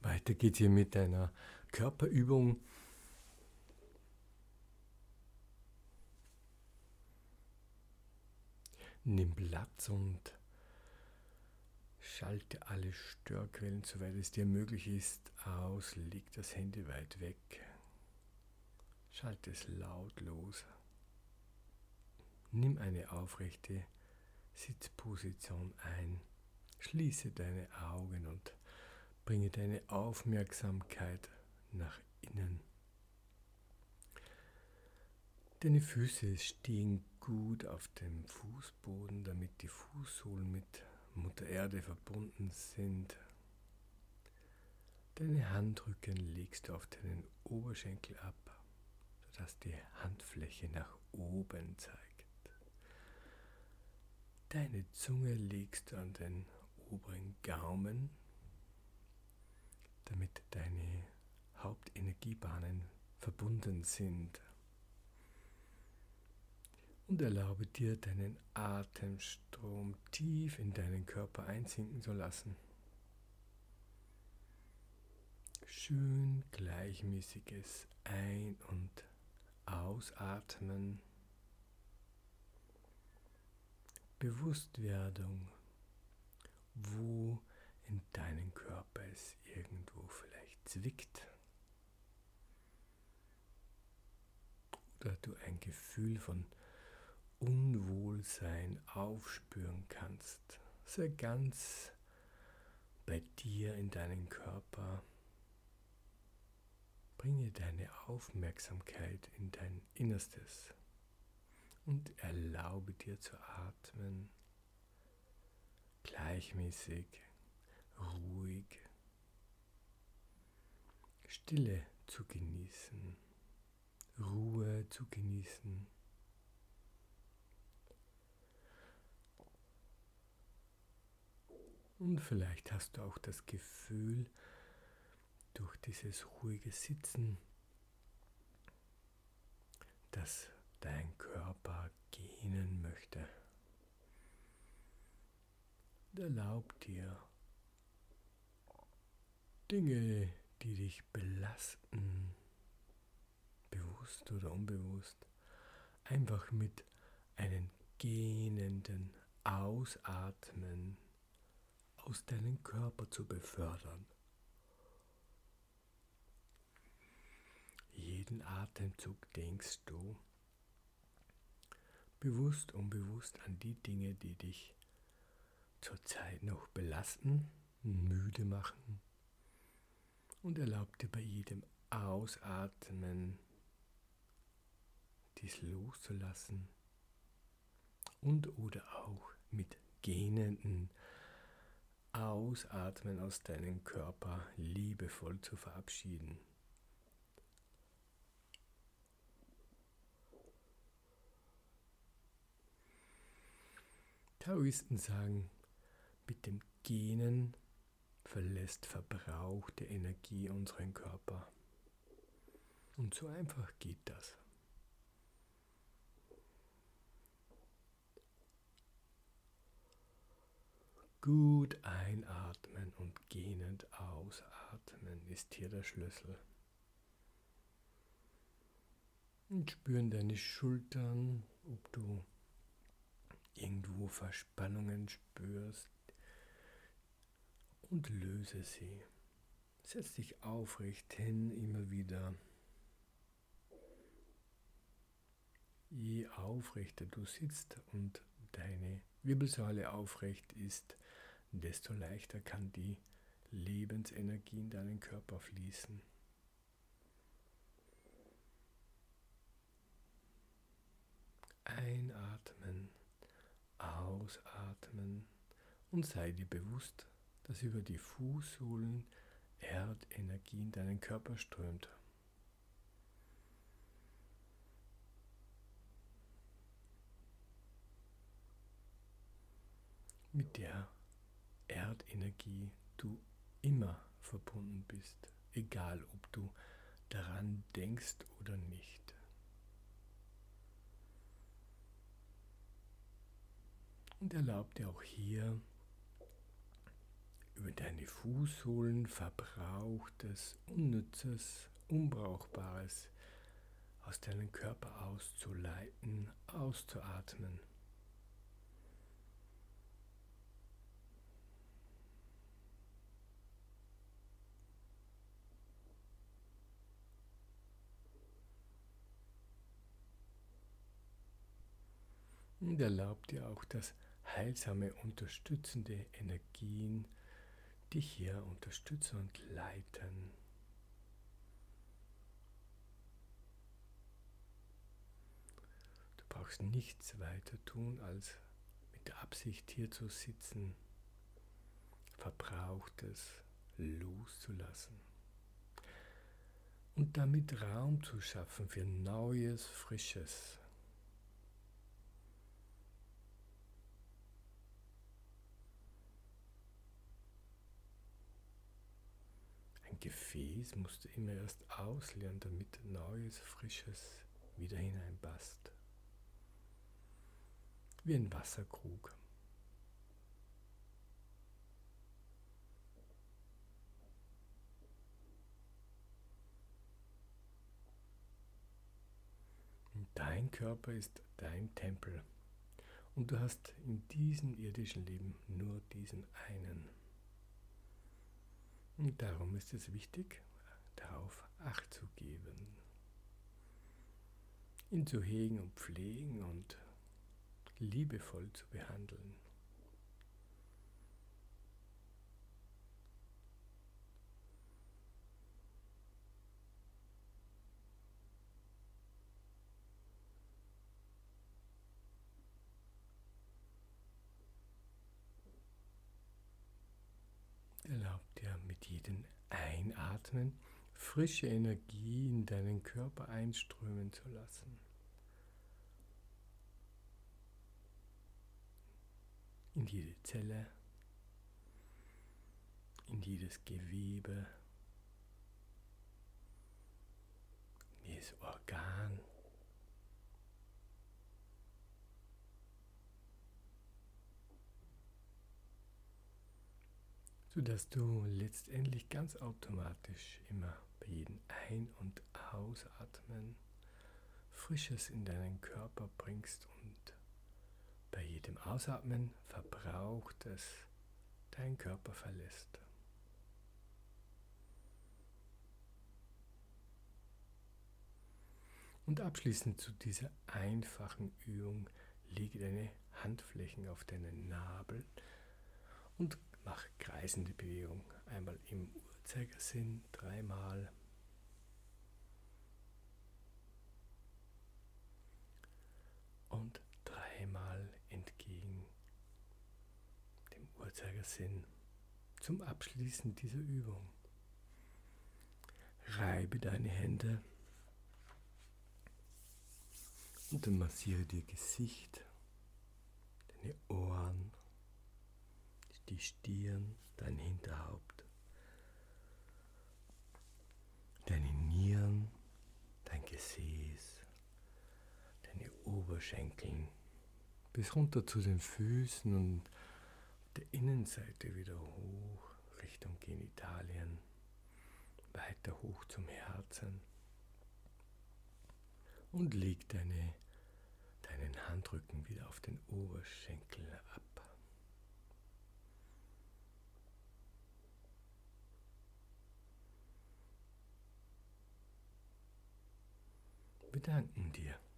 Weiter geht's hier mit einer Körperübung. Nimm Platz und schalte alle Störquellen, soweit es dir möglich ist, aus. Leg das Handy weit weg. Schalte es lautlos. Nimm eine aufrechte Sitzposition ein. Schließe deine Augen und bringe deine Aufmerksamkeit nach innen. Deine Füße stehen gut auf dem Fußboden, damit die Fußsohlen mit Mutter Erde verbunden sind. Deine Handrücken legst du auf deinen Oberschenkel ab, sodass die Handfläche nach oben zeigt. Deine Zunge legst du an den oberen Gaumen, damit deine Hauptenergiebahnen verbunden sind. Und erlaube dir, deinen Atemstrom tief in deinen Körper einsinken zu lassen. Schön gleichmäßiges Ein- und Ausatmen. Bewusstwerdung, wo in deinem Körper es irgendwo vielleicht zwickt. Oder du ein Gefühl von Unwohlsein aufspüren kannst. Sei ganz bei dir in deinem Körper. Bringe deine Aufmerksamkeit in dein Innerstes und erlaube dir zu atmen, gleichmäßig, ruhig, Stille zu genießen, Ruhe zu genießen. Und vielleicht hast du auch das Gefühl, durch dieses ruhige Sitzen, dass dein Körper gähnen möchte. Und erlaub dir, Dinge, die dich belasten, bewusst oder unbewusst, einfach mit einem gähnenden Ausatmen aus deinem Körper zu befördern. Jeden Atemzug denkst du bewusst, unbewusst an die Dinge, die dich zurzeit noch belasten, müde machen, und erlaub dir bei jedem Ausatmen dies loszulassen und oder auch mit gähnenden Ausatmen aus deinem Körper liebevoll zu verabschieden. Taoisten sagen, mit dem Gähnen verlässt verbrauchte Energie unseren Körper. Und so einfach geht das. Gut einatmen und gähnend ausatmen ist hier der Schlüssel. Und spüren deine Schultern, ob du irgendwo Verspannungen spürst, und löse sie. Setz dich aufrecht hin, immer wieder. Je aufrechter du sitzt und deine Wirbelsäule aufrecht ist, desto leichter kann die Lebensenergie in deinen Körper fließen. Einatmen, ausatmen und sei dir bewusst, dass über die Fußsohlen Erdenergie in deinen Körper strömt. Mit der Erdenergie du immer verbunden bist, egal ob du daran denkst oder nicht. Und erlaub dir auch hier über deine Fußsohlen Verbrauchtes, Unnützes, Unbrauchbares aus deinem Körper auszuleiten, auszuatmen. Und erlaub dir auch, dass heilsame, unterstützende Energien dich hier unterstützen und leiten. Du brauchst nichts weiter tun, als mit der Absicht hier zu sitzen, Verbrauchtes loszulassen und damit Raum zu schaffen für Neues, Frisches. Ein Gefäß musst du immer erst ausleeren, damit Neues, Frisches wieder hineinpasst. Wie ein Wasserkrug. Und dein Körper ist dein Tempel. Und du hast in diesem irdischen Leben nur diesen einen. Und darum ist es wichtig, darauf Acht zu geben, ihn zu hegen und pflegen und liebevoll zu behandeln. Erlaub dir mit jedem Einatmen frische Energie in deinen Körper einströmen zu lassen. In jede Zelle, in jedes Gewebe, in jedes Organ. Sodass du letztendlich ganz automatisch immer bei jedem Ein- und Ausatmen Frisches in deinen Körper bringst und bei jedem Ausatmen Verbrauchtes deinen Körper verlässt. Und abschließend zu dieser einfachen Übung lege deine Handflächen auf deinen Nabel und mach kreisende Bewegung. Einmal im Uhrzeigersinn, 3-mal. Und 3-mal entgegen dem Uhrzeigersinn zum Abschließen dieser Übung. Reibe deine Hände und dann massiere dir Gesicht, deine Ohren, die Stirn, dein Hinterhaupt, deine Nieren, dein Gesäß, deine Oberschenkel, bis runter zu den Füßen und der Innenseite wieder hoch Richtung Genitalien, weiter hoch zum Herzen und leg deinen Handrücken wieder auf den Oberschenkel ab. Wir danken dir.